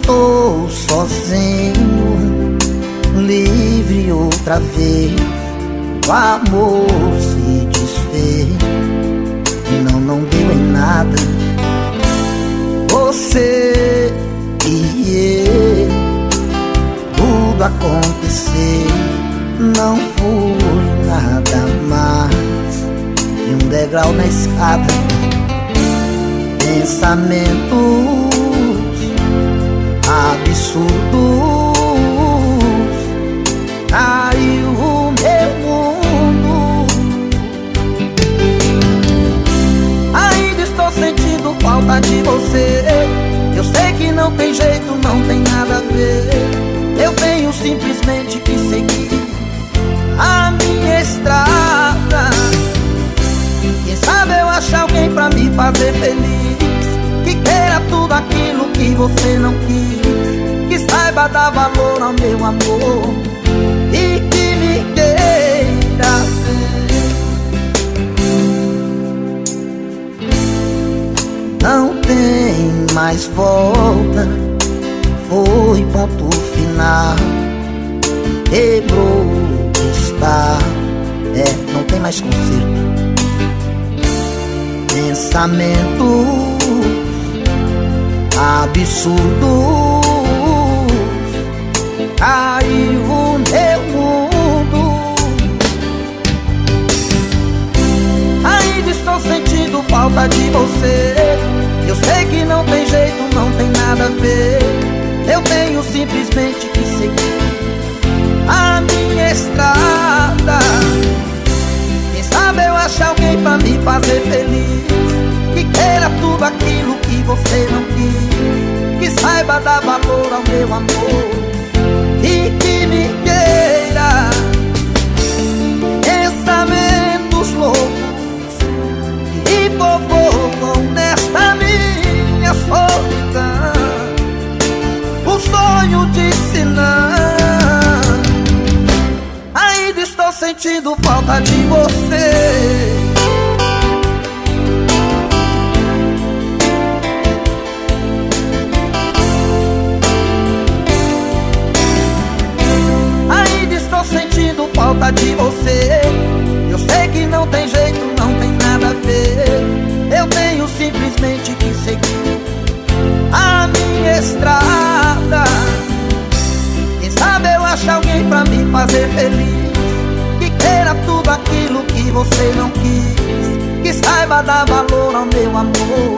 Estou sozinho, livre outra vez. O amor se desfez, não deu em nada. Você e eu, tudo aconteceu, não foi nada mais e um degrau na escada. Pensamentos absurdos, caiu o meu mundo. Ainda estou sentindo falta de você. Eu sei que não tem jeito, não tem nada a ver. Eu tenho simplesmente que seguir a minha estrada. Quem sabe eu achar alguém pra me fazer feliz, que queira tudo aquilo que você não quis, que saiba dar valor ao meu amor e que me queira ver. Não tem mais volta, foi ponto final, quebrou, está, não tem mais conserto. Pensamentos absurdos, caiu o meu mundo. Ainda estou sentindo falta de você. Eu sei que não tem jeito, não tem nada a ver. Eu tenho simplesmente que seguir a minha estrada. Quem sabe eu achar alguém pra me fazer feliz, que queira tudo aquilo que você não quis, que saiba dar valor ao meu amor e que me queira. Pensamentos loucos que provocam nesta minha solidão, o sonho disse não. Ainda estou sentindo falta de você. Sentindo falta de você. Eu sei que não tem jeito, não tem nada a ver. Eu tenho simplesmente que seguir a minha estrada. Quem sabe eu achar alguém pra me fazer feliz, que queira tudo aquilo que você não quis, que saiba dar valor ao meu amor